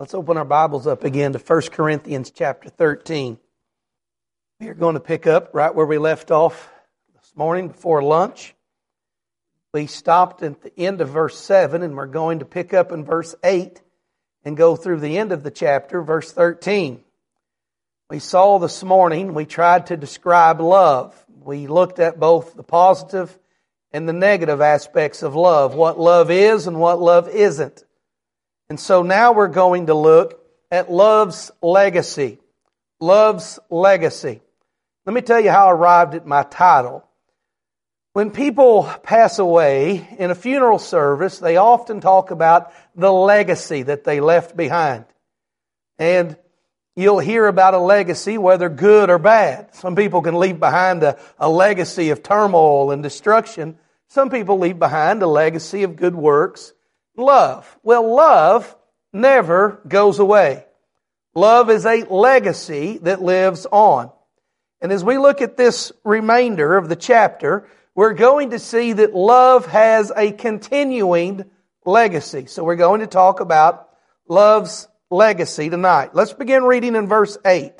Let's open our Bibles up again to 1 Corinthians chapter 13. We are going to pick up right where we left off this morning before lunch. We stopped at the end of verse 7 and we're going to pick up in verse 8 and go through the end of the chapter, verse 13. We saw this morning, we tried to describe love. We looked at both the positive and the negative aspects of love, what love is and what love isn't. And so now we're going to look at love's legacy. Love's legacy. Let me tell you how I arrived at my title. When people pass away in a funeral service, they often talk about the legacy that they left behind. And you'll hear about a legacy, whether good or bad. Some people can leave behind a legacy of turmoil and destruction. Some people leave behind a legacy of good works. Love. Well, love never goes away. Love is a legacy that lives on. And as we look at this remainder of the chapter, we're going to see that love has a continuing legacy. So we're going to talk about love's legacy tonight. Let's begin reading in verse 8.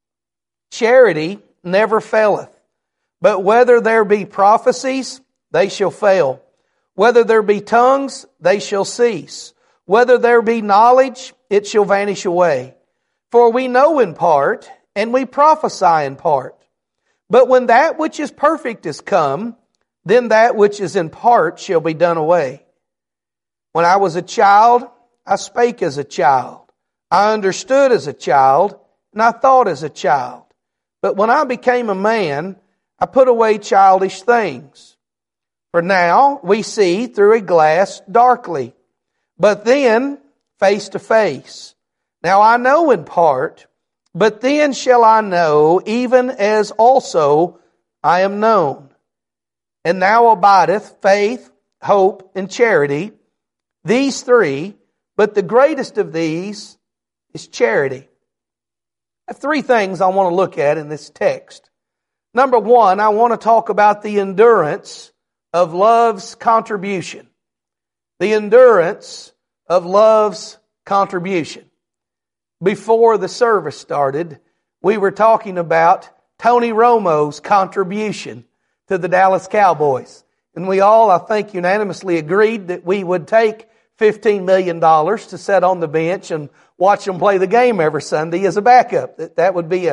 Charity never faileth, but whether there be prophecies, they shall fail. Whether there be tongues, they shall cease. Whether there be knowledge, it shall vanish away. For we know in part, and we prophesy in part. But when that which is perfect is come, then that which is in part shall be done away. When I was a child, I spake as a child. I understood as a child, and I thought as a child. But when I became a man, I put away childish things. For now we see through a glass darkly, but then face to face. Now I know in part, but then shall I know, even as also I am known. And now abideth faith, hope, and charity, these three, but the greatest of these is charity. I have three things I want to look at in this text. Number one, I want to talk about the endurance of love's contribution. The endurance of love's contribution. Before the service started, we were talking about Tony Romo's contribution to the Dallas Cowboys. And we all, I think, unanimously agreed that we would take $15 million to sit on the bench and watch them play the game every Sunday as a backup. That would be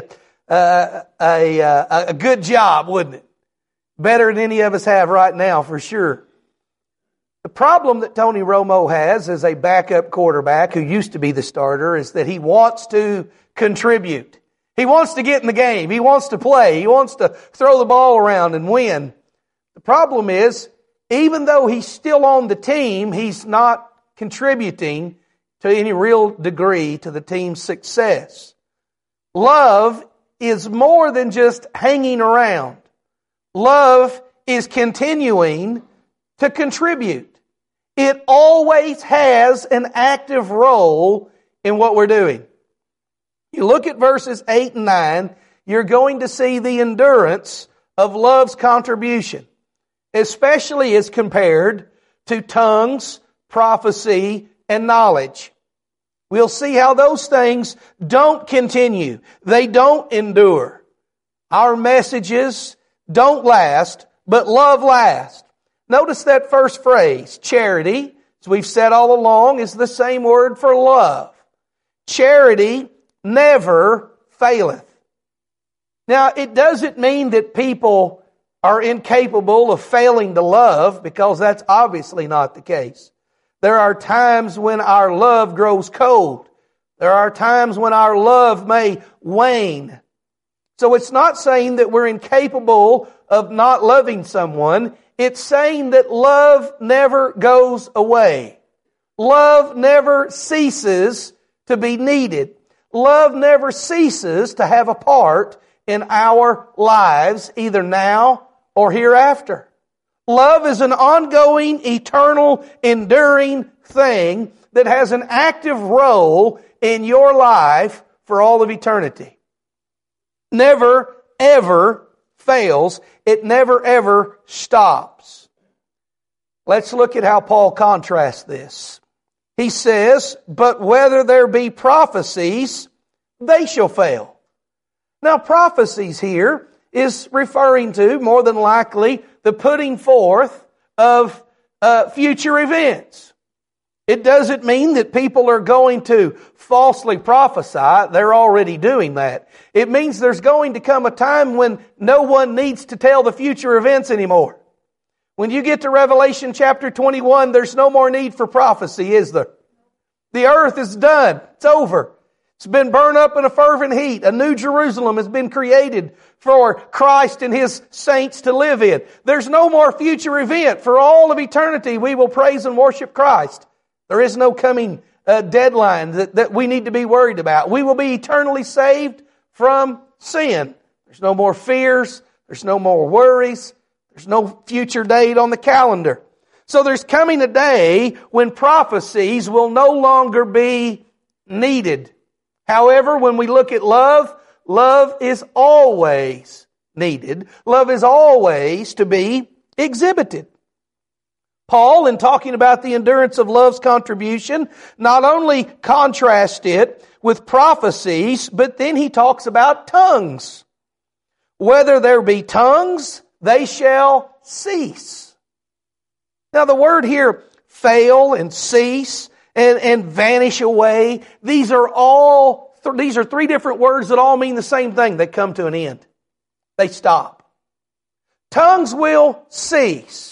a good job, wouldn't it? Better than any of us have right now, for sure. The problem that Tony Romo has as a backup quarterback who used to be the starter is that he wants to contribute. He wants to get in the game. He wants to play. He wants to throw the ball around and win. The problem is, even though he's still on the team, he's not contributing to any real degree to the team's success. Love is more than just hanging around. Love is continuing to contribute. It always has an active role in what we're doing. You look at verses 8 and 9, you're going to see the endurance of love's contribution, especially as compared to tongues, prophecy, and knowledge. We'll see how those things don't continue. They don't endure. Our messages don't last, but love lasts. Notice that first phrase, charity, as we've said all along, is the same word for love. Charity never faileth. Now, it doesn't mean that people are incapable of failing to love, because that's obviously not the case. There are times when our love grows cold. There are times when our love may wane. So it's not saying that we're incapable of not loving someone. It's saying that love never goes away. Love never ceases to be needed. Love never ceases to have a part in our lives, either now or hereafter. Love is an ongoing, eternal, enduring thing that has an active role in your life for all of eternity. Never, ever fails. It never, ever stops. Let's look at how Paul contrasts this. he says, but whether there be prophecies, they shall fail. Now, prophecies here is referring to, more than likely, the putting forth of future events. It doesn't mean that people are going to falsely prophesy. They're already doing that. It means there's going to come a time when no one needs to tell the future events anymore. When you get to Revelation chapter 21, there's no more need for prophecy, is there? The earth is done. It's over. It's been burned up in a fervent heat. A new Jerusalem has been created for Christ and His saints to live in. There's no more future event. For all of eternity, we will praise and worship Christ. There is no coming deadline that we need to be worried about. We will be eternally saved from sin. There's no more fears. There's no more worries. There's no future date on the calendar. So there's coming a day when prophecies will no longer be needed. However, when we look at love, love is always needed. Love is always to be exhibited. Paul, in talking about the endurance of love's contribution, not only contrasts it with prophecies, but then he talks about tongues. Whether there be tongues, they shall cease. Now the word here, fail and cease and vanish away, these are three different words that all mean the same thing. They come to an end. They stop. Tongues will cease.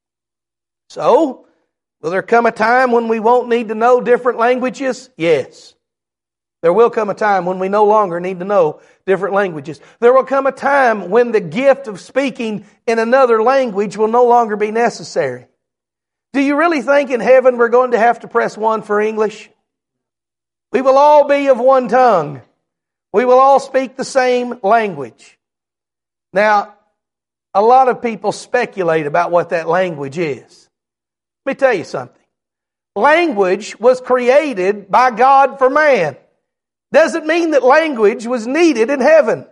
So, will there come a time when we won't need to know different languages? Yes. There will come a time when we no longer need to know different languages. There will come a time when the gift of speaking in another language will no longer be necessary. Do you really think in heaven we're going to have to press 1 for English? We will all be of one tongue. We will all speak the same language. Now, a lot of people speculate about what that language is. Let me tell you something. Language was created by God for man. Doesn't mean that language was needed in heaven.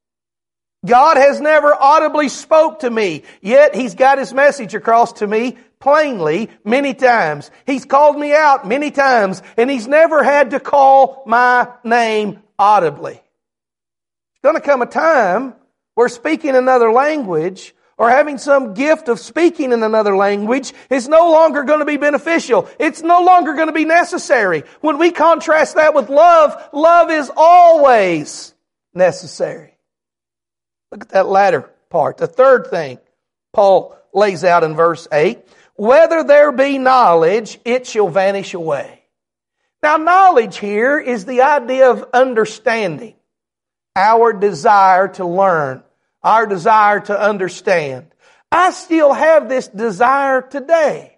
God has never audibly spoke to me, yet He's got His message across to me plainly many times. He's called me out many times, and He's never had to call my name audibly. There's going to come a time where speaking another language or having some gift of speaking in another language is no longer going to be beneficial. It's no longer going to be necessary. When we contrast that with love, love is always necessary. Look at that latter part. The third thing Paul lays out in verse 8. Whether there be knowledge, it shall vanish away. Now, knowledge here is the idea of understanding. Our desire to learn. Our desire to understand. I still have this desire today.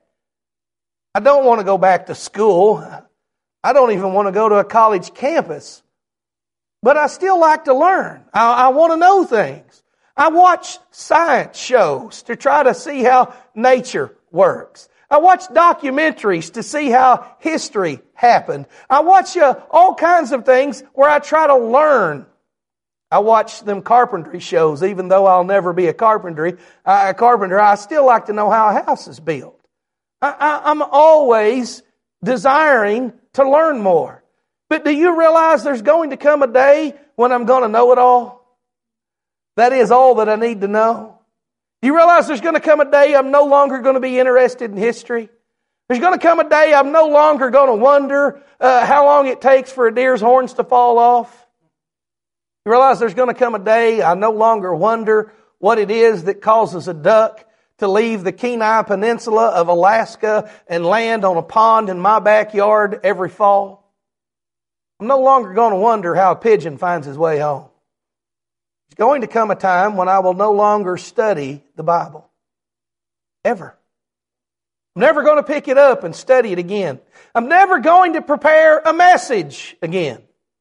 I don't want to go back to school. I don't even want to go to a college campus. But I still like to learn. I want to know things. I watch science shows to try to see how nature works. I watch documentaries to see how history happened. I watch all kinds of things where I try to learn. I watch them carpentry shows, even though I'll never be a carpenter. I still like to know how a house is built. I'm always desiring to learn more. But do you realize there's going to come a day when I'm going to know it all? That is all that I need to know. Do you realize there's going to come a day I'm no longer going to be interested in history? There's going to come a day I'm no longer going to wonder how long it takes for a deer's horns to fall off. You realize there's going to come a day I no longer wonder what it is that causes a duck to leave the Kenai Peninsula of Alaska and land on a pond in my backyard every fall. I'm no longer going to wonder how a pigeon finds his way home. There's going to come a time when I will no longer study the Bible. Ever. I'm never going to pick it up and study it again. I'm never going to prepare a message again.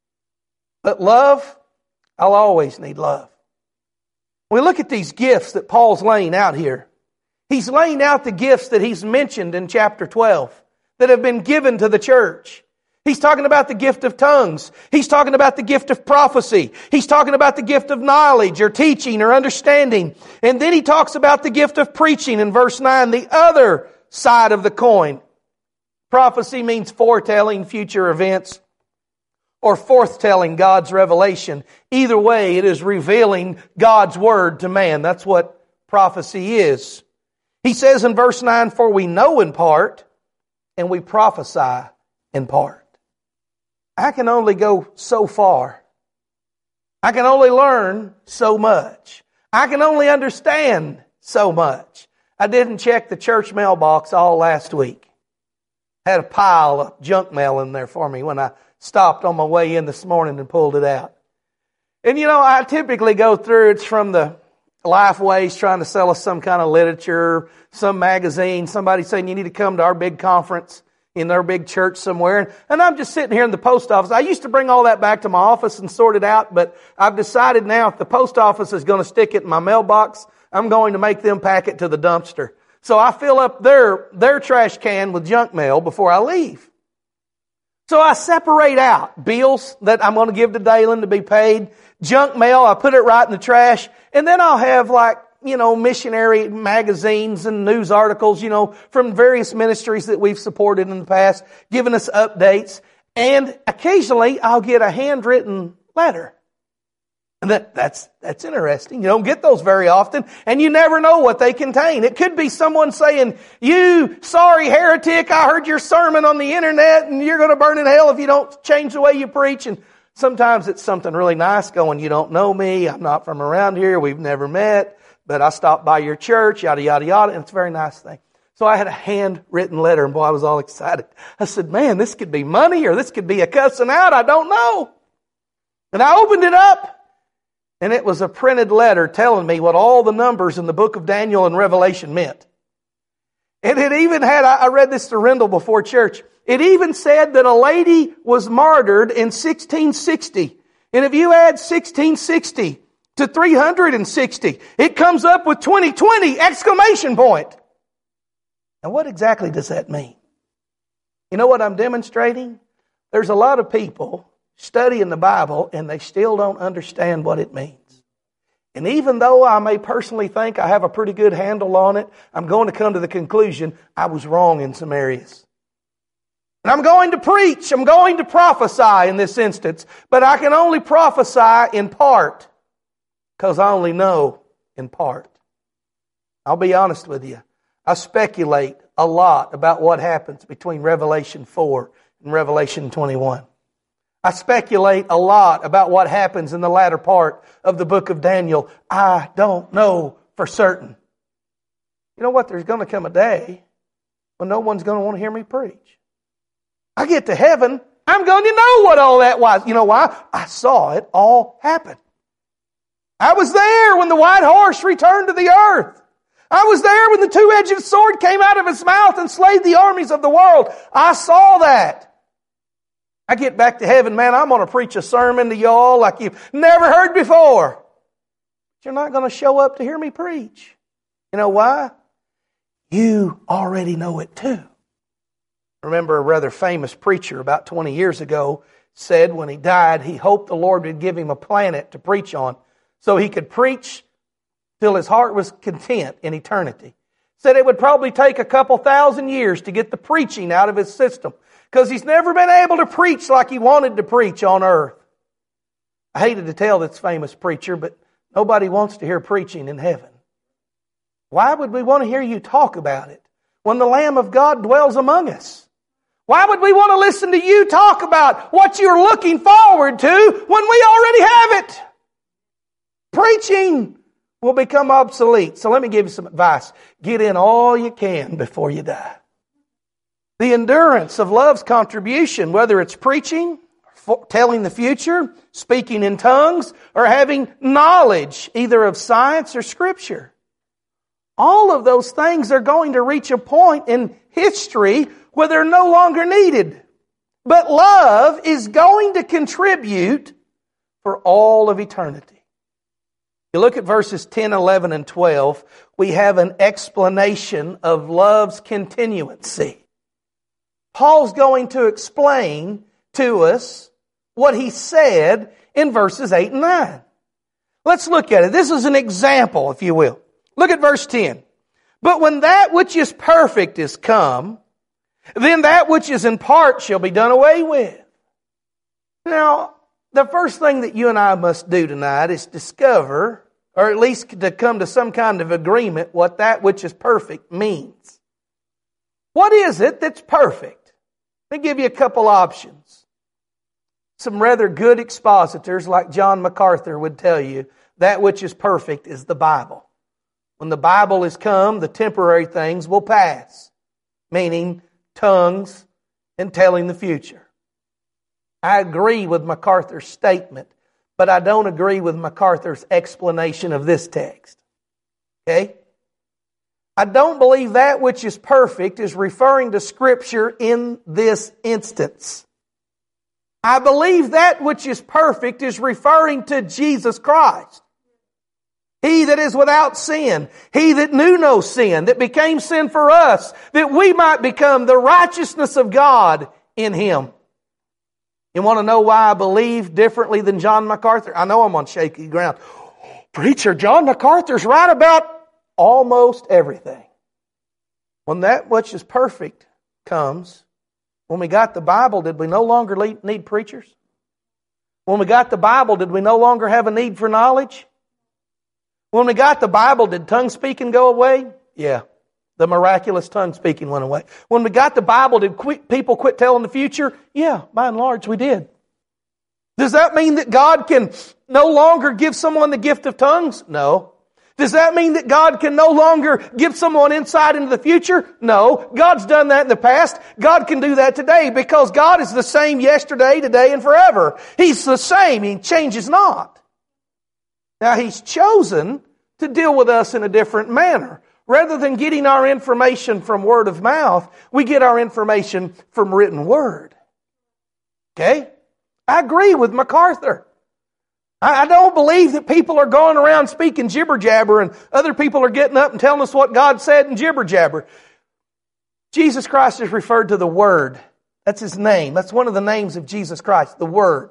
But love, I'll always need love. When we look at these gifts that Paul's laying out here, he's laying out the gifts that he's mentioned in chapter 12 that have been given to the church. He's talking about the gift of tongues. He's talking about the gift of prophecy. He's talking about the gift of knowledge or teaching or understanding. And then he talks about the gift of preaching in verse 9, the other side of the coin. Prophecy means foretelling future events or forthtelling God's revelation. Either way, it is revealing God's word to man. That's what prophecy is. He says in verse 9, "For we know in part, and we prophesy in part." I can only go so far. I can only learn so much. I can only understand so much. I didn't check the church mailbox all last week. Had a pile of junk mail in there for me when I stopped on my way in this morning and pulled it out. And I typically go through, it's from the Lifeways trying to sell us some kind of literature, some magazine, somebody saying you need to come to our big conference in their big church somewhere. And I'm just sitting here in the post office. I used to bring all that back to my office and sort it out, but I've decided now if the post office is going to stick it in my mailbox, I'm going to make them pack it to the dumpster. So I fill up their trash can with junk mail before I leave. So I separate out bills that I'm going to give to Dalen to be paid, junk mail, I put it right in the trash, and then I'll have missionary magazines and news articles, from various ministries that we've supported in the past, giving us updates, and occasionally I'll get a handwritten letter. And that's interesting. You don't get those very often, and you never know what they contain. It could be someone saying, "You sorry heretic, I heard your sermon on the internet, and you're going to burn in hell if you don't change the way you preach." And sometimes it's something really nice going, "You don't know me, I'm not from around here, we've never met, but I stopped by your church," yada, yada, yada, and it's a very nice thing. So I had a handwritten letter, and boy, I was all excited. I said, "Man, this could be money, or this could be a cussing out, I don't know." And I opened it up, and it was a printed letter telling me what all the numbers in the book of Daniel and Revelation meant. And it even had, I read this to Rendell before church, it even said that a lady was martyred in 1660. And if you add 1660 to 360, it comes up with 2020, exclamation point. Now what exactly does that mean? You know what I'm demonstrating? There's a lot of people studying the Bible and they still don't understand what it means. And even though I may personally think I have a pretty good handle on it, I'm going to come to the conclusion I was wrong in some areas. And I'm going to preach, I'm going to prophesy in this instance, but I can only prophesy in part because I only know in part. I'll be honest with you. I speculate a lot about what happens between Revelation 4 and Revelation 21. I speculate a lot about what happens in the latter part of the book of Daniel. I don't know for certain. You know what? There's going to come a day when no one's going to want to hear me preach. I get to heaven, I'm going to know what all that was. You know why? I saw it all happen. I was there when the white horse returned to the earth. I was there when the two-edged sword came out of its mouth and slayed the armies of the world. I saw that. I get back to heaven, man, I'm going to preach a sermon to y'all like you've never heard before. But you're not going to show up to hear me preach. You know why? You already know it too. I remember a rather famous preacher about 20 years ago said when he died, he hoped the Lord would give him a planet to preach on so he could preach till his heart was content in eternity. Said it would probably take a couple thousand years to get the preaching out of his system, because he's never been able to preach like he wanted to preach on earth. I hated to tell this famous preacher, but nobody wants to hear preaching in heaven. Why would we want to hear you talk about it when the Lamb of God dwells among us? Why would we want to listen to you talk about what you're looking forward to when we already have it? Preaching will become obsolete. So let me give you some advice. Get in all you can before you die. The endurance of love's contribution, whether it's preaching, telling the future, speaking in tongues, or having knowledge either of science or Scripture. All of those things are going to reach a point in history where they're no longer needed. But love is going to contribute for all of eternity. You look at verses 10, 11, and 12, we have an explanation of love's continuancy. Paul's going to explain to us what he said in verses 8 and 9. Let's look at it. This is an example, if you will. Look at verse 10. But when that which is perfect is come, then that which is in part shall be done away with. Now, the first thing that you and I must do tonight is discover, or at least to come to some kind of agreement, what that which is perfect means. What is it that's perfect? Let me give you a couple options. Some rather good expositors like John MacArthur would tell you that which is perfect is the Bible. When the Bible is come, the temporary things will pass, meaning tongues and telling the future. I agree with MacArthur's statement, but I don't agree with MacArthur's explanation of this text. Okay? I don't believe that which is perfect is referring to Scripture in this instance. I believe that which is perfect is referring to Jesus Christ. He that is without sin, He that knew no sin, that became sin for us, that we might become the righteousness of God in Him. You want to know why I believe differently than John MacArthur? I know I'm on shaky ground. Preacher, John MacArthur's right about almost everything. When that which is perfect comes, when we got the Bible, did we no longer need preachers? When we got the Bible, did we no longer have a need for knowledge? When we got the Bible, did tongue speaking go away? Yeah. The miraculous tongue speaking went away. When we got the Bible, did people quit telling the future? Yeah, by and large we did. Does that mean that God can no longer give someone the gift of tongues? No. Does that mean that God can no longer give someone insight into the future? No. God's done that in the past. God can do that today because God is the same yesterday, today, and forever. He's the same. He changes not. Now He's chosen to deal with us in a different manner. Rather than getting our information from word of mouth, we get our information from written word. Okay? I agree with MacArthur. I don't believe that people are going around speaking jibber jabber and other people are getting up and telling us what God said in jibber jabber. Jesus Christ is referred to the Word. That's His name. That's one of the names of Jesus Christ, the Word.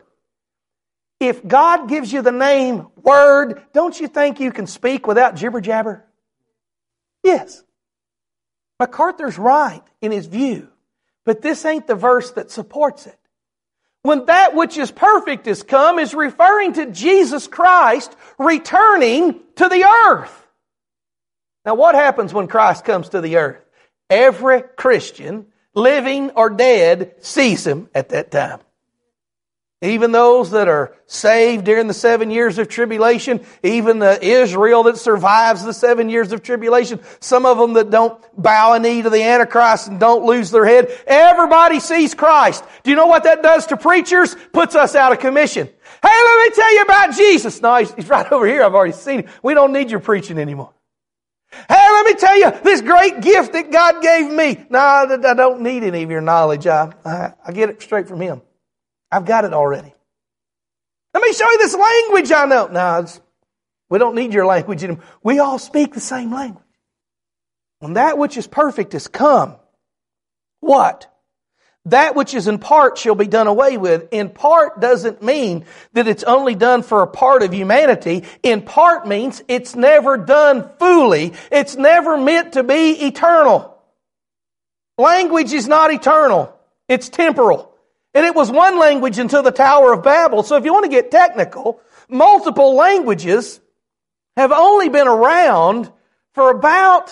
If God gives you the name Word, don't you think you can speak without jibber jabber? Yes. MacArthur's right in his view, but this ain't the verse that supports it. When that which is perfect is come is referring to Jesus Christ returning to the earth. Now what happens when Christ comes to the earth? Every Christian, living or dead, sees Him at that time. Even those that are saved during the 7 years of tribulation, even Israel that survives the 7 years of tribulation, some of them that don't bow a knee to the Antichrist and don't lose their head, everybody sees Christ. Do you know what that does to preachers? Puts us out of commission. Hey, let me tell you about Jesus. No, he's right over here. I've already seen Him. We don't need your preaching anymore. Hey, let me tell you this great gift that God gave me. No, I don't need any of your knowledge. I get it straight from Him. I've got it already. Let me show you this language I know. No, we don't need your language anymore. We all speak the same language. When that which is perfect is come, what? That which is in part shall be done away with. In part doesn't mean that it's only done for a part of humanity. In part means it's never done fully. It's never meant to be eternal. Language is not eternal. It's temporal. And it was one language until the Tower of Babel. So if you want to get technical, multiple languages have only been around for about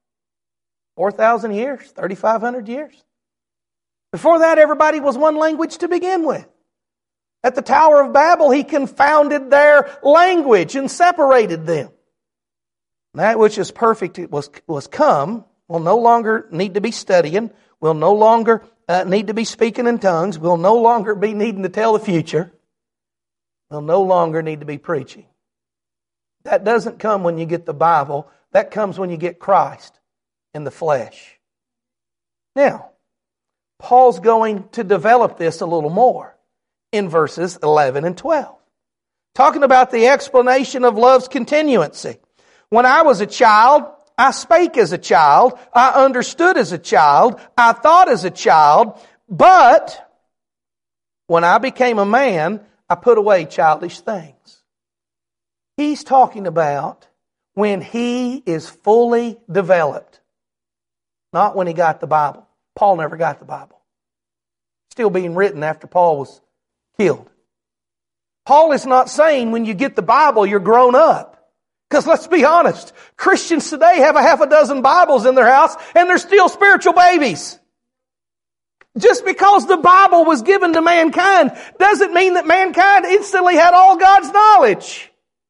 4,000 years, 3,500 years. Before that, everybody was one language to begin with. At the Tower of Babel, He confounded their language and separated them. That which is perfect was come, will no longer need to be studying, will no longer need to be speaking in tongues, will no longer be needing to tell the future, will no longer need to be preaching. That doesn't come when you get the Bible. That comes when you get Christ in the flesh. Now, Paul's going to develop this a little more in verses 11 and 12. Talking about the explanation of love's continuancy. When I was a child, I spake as a child, I understood as a child, I thought as a child, but when I became a man, I put away childish things. He's talking about when he is fully developed, not when he got the Bible. Paul never got the Bible. Still being written after Paul was killed. Paul is not saying when you get the Bible, you're grown up. Because let's be honest, Christians today have a half a dozen Bibles in their house and they're still spiritual babies. Just because the Bible was given to mankind doesn't mean that mankind instantly had all God's knowledge.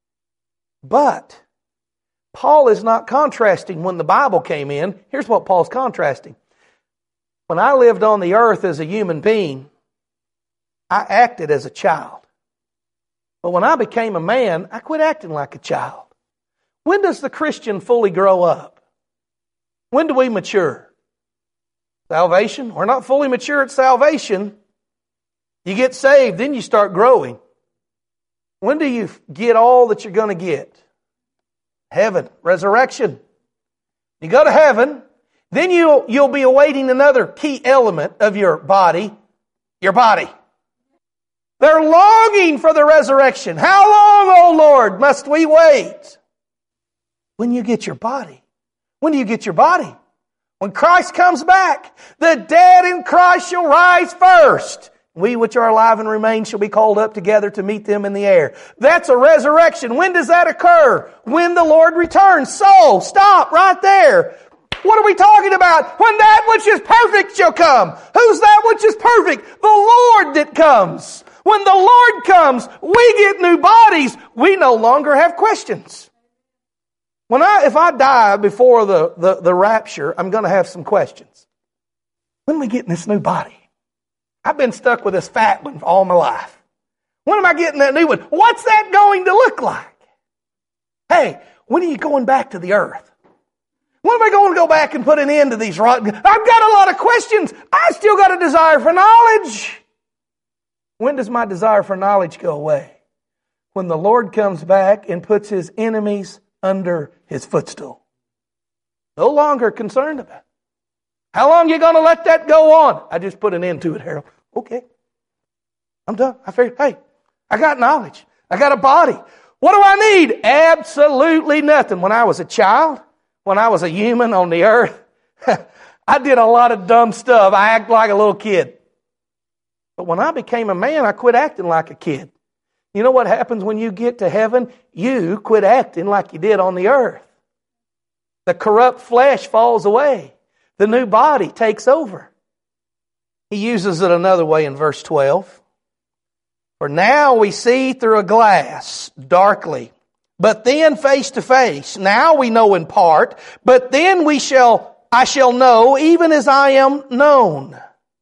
But Paul is not contrasting when the Bible came in. Here's what Paul's contrasting. When I lived on the earth as a human being, I acted as a child. But when I became a man, I quit acting like a child. When does the Christian fully grow up? When do we mature? Salvation? We're not fully mature at salvation. You get saved, then you start growing. When do you get all that you're going to get? Heaven, resurrection. You go to heaven, then you'll be awaiting another key element of your body, your body. They're longing for the resurrection. How long, O Lord, must we wait? When you get your body. When do you get your body? When Christ comes back. The dead in Christ shall rise first. We which are alive and remain shall be called up together to meet them in the air. That's a resurrection. When does that occur? When the Lord returns. So, stop right there. What are we talking about? When that which is perfect shall come. Who's that which is perfect? The Lord that comes. When the Lord comes, we get new bodies. We no longer have questions. If I die before the rapture, I'm going to have some questions. When are we getting this new body? I've been stuck with this fat one all my life. When am I getting that new one? What's that going to look like? Hey, when are you going back to the earth? When am I going to go back and put an end to these rotten... I've got a lot of questions. I still got a desire for knowledge. When does my desire for knowledge go away? When the Lord comes back and puts His enemies under His footstool. No longer concerned about it. How long are you going to let that go on? I just put an end to it, Harold. Okay. I'm done. I figured, hey, I got knowledge. I got a body. What do I need? Absolutely nothing. When I was a child, when I was a human on the earth, I did a lot of dumb stuff. I acted like a little kid. But when I became a man, I quit acting like a kid. You know what happens when you get to heaven? You quit acting like you did on the earth. The corrupt flesh falls away. The new body takes over. He uses it another way in verse 12. For now we see through a glass, darkly, but then face to face. Now we know in part, but then I shall know even as I am known.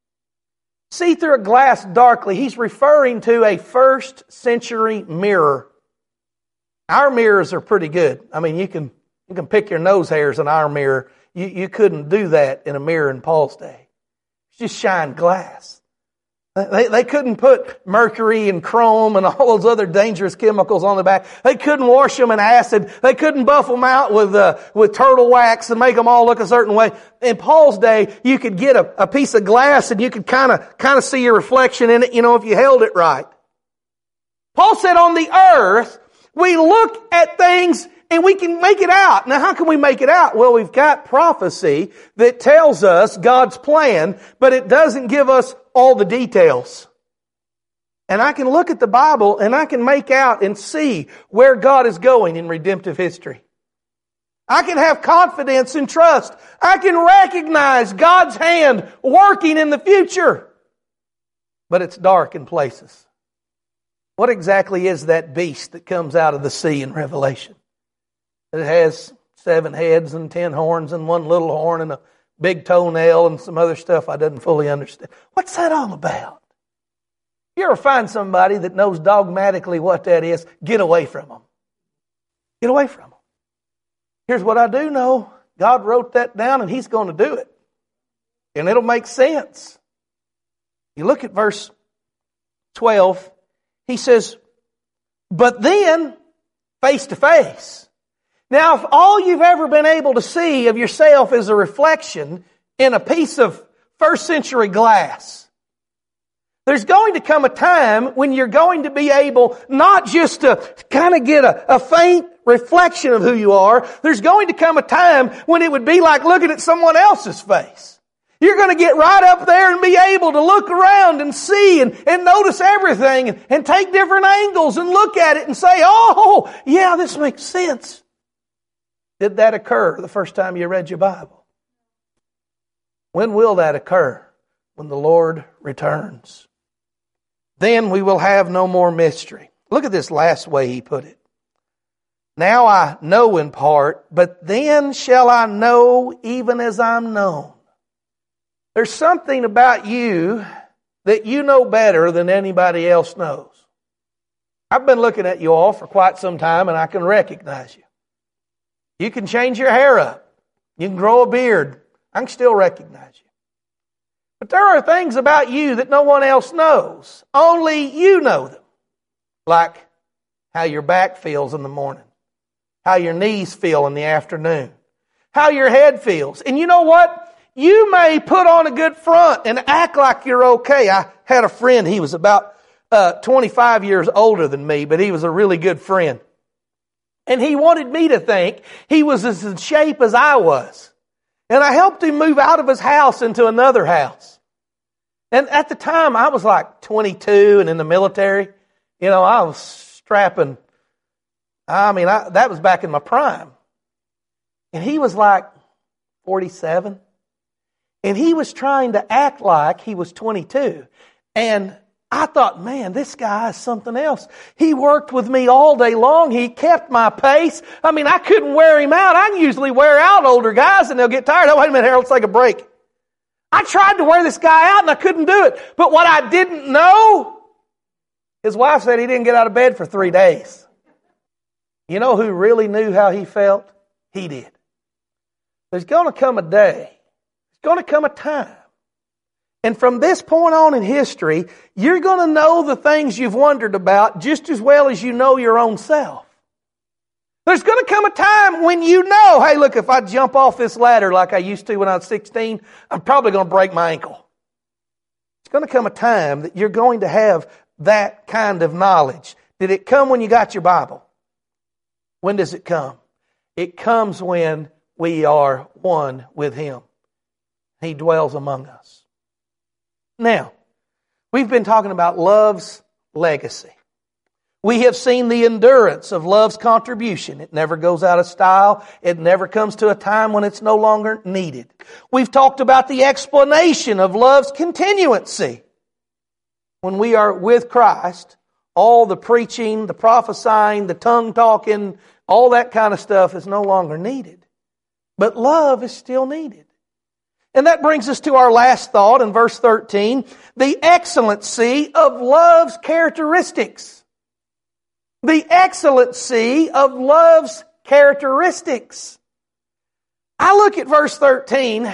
See through a glass darkly. He's referring to a first century mirror. Our mirrors are pretty good. I mean, you can pick your nose hairs in our mirror. You couldn't do that in a mirror in Paul's day. It's just shine glass. They couldn't put mercury and chrome and all those other dangerous chemicals on the back. They couldn't wash them in acid. They couldn't buff them out with turtle wax and make them all look a certain way. In Paul's day, you could get a piece of glass and you could kind of see your reflection in it, if you held it right. Paul said on the earth, we look at things and we can make it out. Now, how can we make it out? Well, we've got prophecy that tells us God's plan, but it doesn't give us all the details. And I can look at the Bible and I can make out and see where God is going in redemptive history. I can have confidence and trust. I can recognize God's hand working in the future. But it's dark in places. What exactly is that beast that comes out of the sea in Revelation? It has 7 heads and 10 horns and 1 little horn and a big toenail and some other stuff I didn't fully understand. What's that all about? You ever find somebody that knows dogmatically what that is, get away from them. Get away from them. Here's what I do know. God wrote that down and He's going to do it. And it'll make sense. You look at verse 12. He says, but then, face to face. Now, if all you've ever been able to see of yourself is a reflection in a piece of first century glass, there's going to come a time when you're going to be able not just to kind of get a faint reflection of who you are. There's going to come a time when it would be like looking at someone else's face. You're going to get right up there and be able to look around and see and notice everything and take different angles and look at it and say, oh, yeah, this makes sense. Did that occur the first time you read your Bible? When will that occur? When the Lord returns. Then we will have no more mystery. Look at this last way he put it. Now I know in part, but then shall I know even as I'm known. There's something about you that you know better than anybody else knows. I've been looking at you all for quite some time and I can recognize you. You can change your hair up. You can grow a beard. I can still recognize you. But there are things about you that no one else knows. Only you know them. Like how your back feels in the morning. How your knees feel in the afternoon. How your head feels. And you know what? You may put on a good front and act like you're okay. I had a friend, he was about 25 years older than me, but he was a really good friend. And he wanted me to think he was as in shape as I was. And I helped him move out of his house into another house. And at the time, I was like 22 and in the military. You know, I was strapping. That was back in my prime. And he was like 47. And he was trying to act like he was 22. And I thought, man, this guy is something else. He worked with me all day long. He kept my pace. I couldn't wear him out. I can usually wear out older guys and they'll get tired. Oh, wait a minute, Harold, let's take a break. I tried to wear this guy out and I couldn't do it. But what I didn't know, his wife said he didn't get out of bed for 3 days. You know who really knew how he felt? He did. There's going to come a day. Going to come a time. And from this point on in history, you're going to know the things you've wondered about just as well as you know your own self. There's going to come a time when you know, hey, look, if I jump off this ladder like I used to when I was 16, I'm probably going to break my ankle. It's going to come a time that you're going to have that kind of knowledge. Did it come when you got your Bible? When does it come? It comes when we are one with Him. He dwells among us. Now, we've been talking about love's legacy. We have seen the endurance of love's contribution. It never goes out of style. It never comes to a time when it's no longer needed. We've talked about the explanation of love's continuancy. When we are with Christ, all the preaching, the prophesying, the tongue talking, all that kind of stuff is no longer needed. But love is still needed. And that brings us to our last thought in verse 13, the excellency of love's characteristics. The excellency of love's characteristics. I look at verse 13,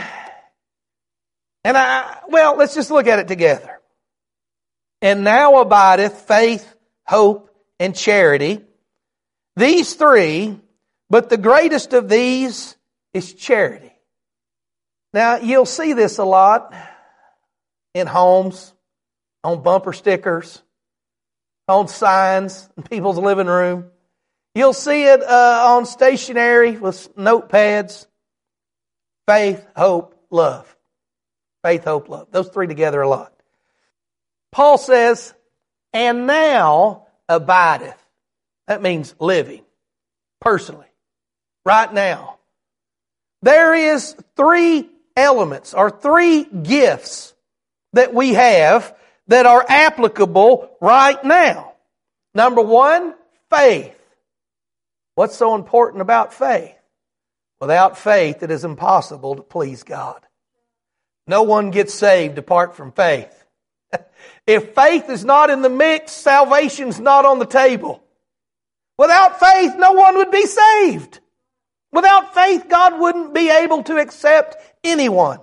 and let's just look at it together. And now abideth faith, hope, and charity. These three, but the greatest of these is charity. Now, you'll see this a lot in homes, on bumper stickers, on signs in people's living room. You'll see it on stationery with notepads. Faith, hope, love. Faith, hope, love. Those three together a lot. Paul says, and now abideth. That means living, personally, right now. There is three elements or three gifts that we have that are applicable right now. Number one, faith. What's so important about faith? Without faith, it is impossible to please God. No one gets saved apart from faith. If faith is not in the mix, salvation's not on the table. Without faith, no one would be saved. Without faith, God wouldn't be able to accept anyone.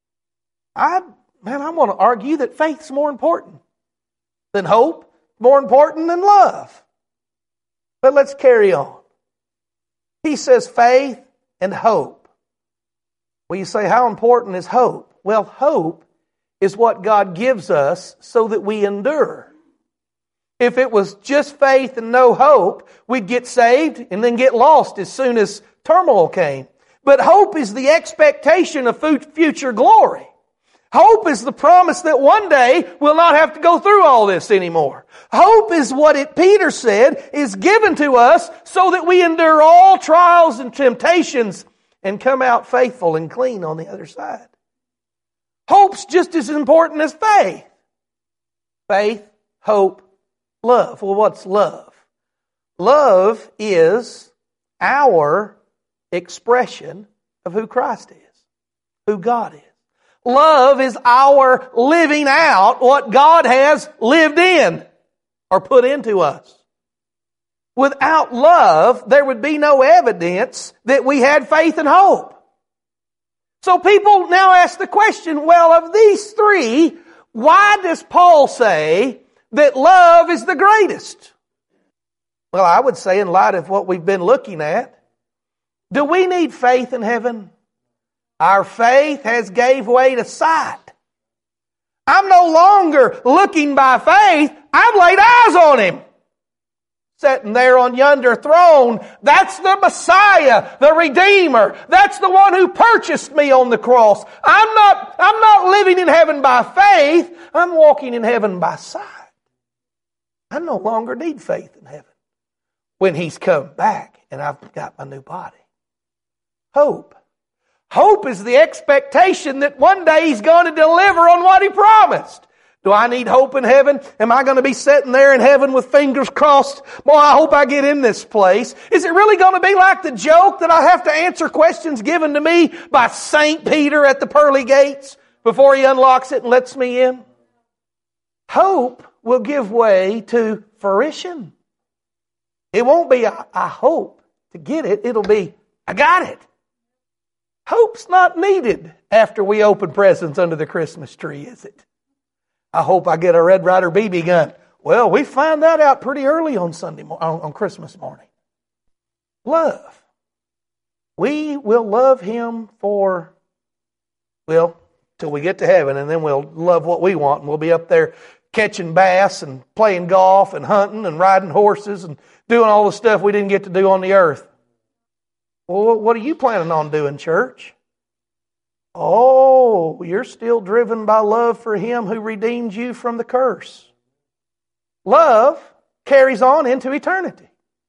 I want to argue that faith's more important than hope, more important than love. But let's carry on. He says faith and hope. Well, you say, how important is hope? Well, hope is what God gives us so that we endure. If it was just faith and no hope, we'd get saved and then get lost as soon as turmoil came. But hope is the expectation of future glory. Hope is the promise that one day we'll not have to go through all this anymore. Hope is what Peter said is given to us so that we endure all trials and temptations and come out faithful and clean on the other side. Hope's just as important as faith. Faith, hope, love. Well, what's love? Love is our expression of who Christ is, who God is. Love is our living out what God has lived in or put into us. Without love, there would be no evidence that we had faith and hope. So people now ask the question, well, of these three, why does Paul say that love is the greatest? Well, I would say in light of what we've been looking at, do we need faith in heaven? Our faith has gave way to sight. I'm no longer looking by faith. I've laid eyes on Him. Sitting there on yonder throne, that's the Messiah, the Redeemer. That's the one who purchased me on the cross. I'm not living in heaven by faith. I'm walking in heaven by sight. I no longer need faith in heaven when He's come back and I've got my new body. Hope. Hope is the expectation that one day He's going to deliver on what He promised. Do I need hope in heaven? Am I going to be sitting there in heaven with fingers crossed? Boy, I hope I get in this place. Is it really going to be like the joke that I have to answer questions given to me by St. Peter at the pearly gates before he unlocks it and lets me in? Hope will give way to fruition. It won't be, I hope to get it. It'll be, I got it. Hope's not needed after we open presents under the Christmas tree, is it? I hope I get a Red Ryder BB gun. Well, we find that out pretty early on on Christmas morning. Love. We will love Him till we get to heaven, and then we'll love what we want, and we'll be up there catching bass and playing golf and hunting and riding horses and doing all the stuff we didn't get to do on the earth. Well, what are you planning on doing, church? Oh, you're still driven by love for Him who redeemed you from the curse. Love carries on into eternity.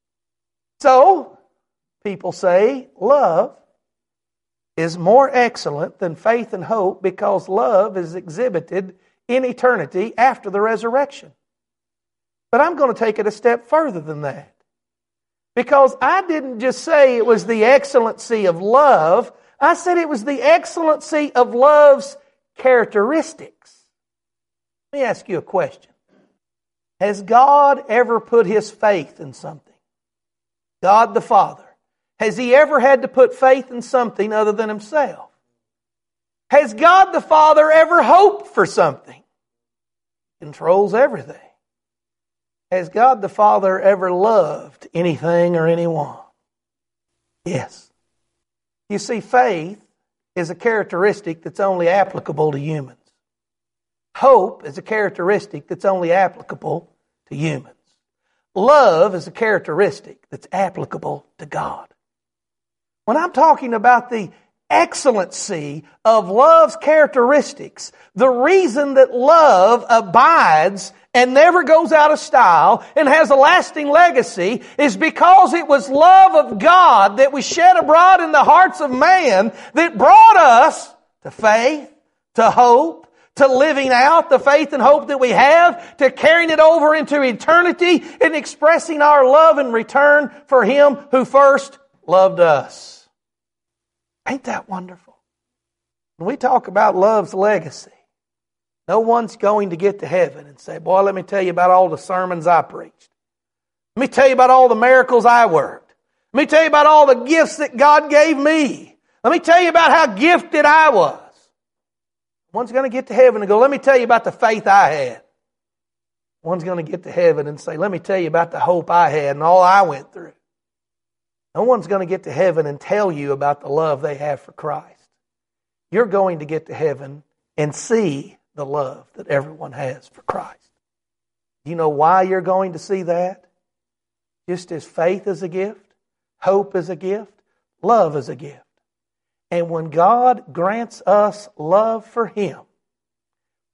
So, people say love is more excellent than faith and hope because love is exhibited in eternity after the resurrection. But I'm going to take it a step further than that. Because I didn't just say it was the excellency of love, I said it was the excellency of love's characteristics. Let me ask you a question. Has God ever put His faith in something? God the Father. Has He ever had to put faith in something other than Himself? Has God the Father ever hoped for something? He controls everything. Has God the Father ever loved anything or anyone? Yes. You see, faith is a characteristic that's only applicable to humans. Hope is a characteristic that's only applicable to humans. Love is a characteristic that's applicable to God. When I'm talking about the excellency of love's characteristics, the reason that love abides and never goes out of style and has a lasting legacy is because it was love of God that was shed abroad in the hearts of man that brought us to faith, to hope, to living out the faith and hope that we have, to carrying it over into eternity and expressing our love in return for Him who first loved us. Ain't that wonderful? When we talk about love's legacy, no one's going to get to heaven and say, boy, let me tell you about all the sermons I preached. Let me tell you about all the miracles I worked. Let me tell you about all the gifts that God gave me. Let me tell you about how gifted I was. One's going to get to heaven and go, let me tell you about the faith I had. One's going to get to heaven and say, let me tell you about the hope I had and all I went through. No one's going to get to heaven and tell you about the love they have for Christ. You're going to get to heaven and see the love that everyone has for Christ. Do you know why you're going to see that? Just as faith is a gift, hope is a gift, love is a gift. And when God grants us love for Him,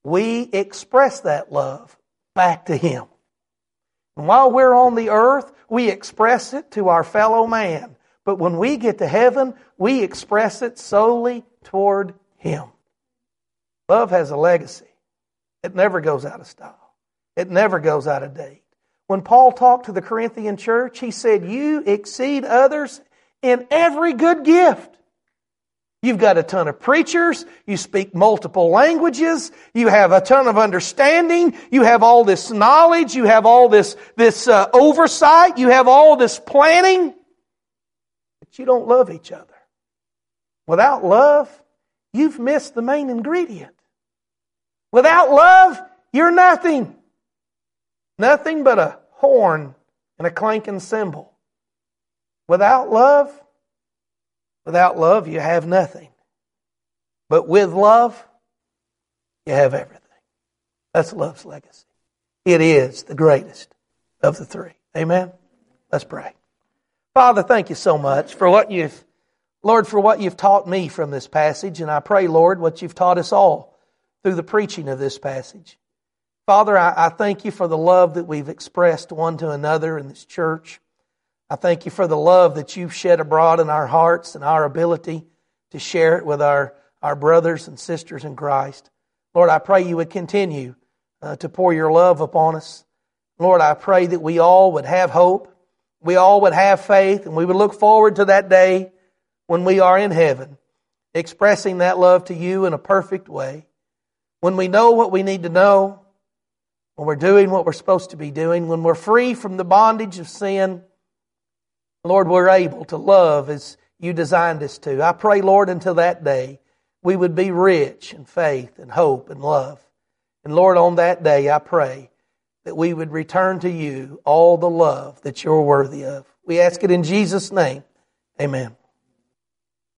we express that love back to Him. And while we're on the earth, we express it to our fellow man. But when we get to heaven, we express it solely toward Him. Love has a legacy. It never goes out of style. It never goes out of date. When Paul talked to the Corinthian church, he said, you exceed others in every good gift. You've got a ton of preachers. You speak multiple languages. You have a ton of understanding. You have all this knowledge. You have all this oversight. You have all this planning. But you don't love each other. Without love, you've missed the main ingredient. Without love, you're nothing. Nothing but a horn and a clanking cymbal. Without love, you have nothing. But with love, you have everything. That's love's legacy. It is the greatest of the three. Amen? Let's pray. Father, thank you so much for what you've taught me from this passage. And I pray, Lord, what you've taught us all through the preaching of this passage. Father, I thank you for the love that we've expressed one to another in this church. I thank you for the love that you've shed abroad in our hearts and our ability to share it with our brothers and sisters in Christ. Lord, I pray you would continue to pour your love upon us. Lord, I pray that we all would have hope, we all would have faith, and we would look forward to that day when we are in heaven, expressing that love to you in a perfect way. When we know what we need to know, when we're doing what we're supposed to be doing, when we're free from the bondage of sin, Lord, we're able to love as you designed us to. I pray, Lord, until that day, we would be rich in faith and hope and love. And Lord, on that day, I pray that we would return to you all the love that you're worthy of. We ask it in Jesus' name. Amen.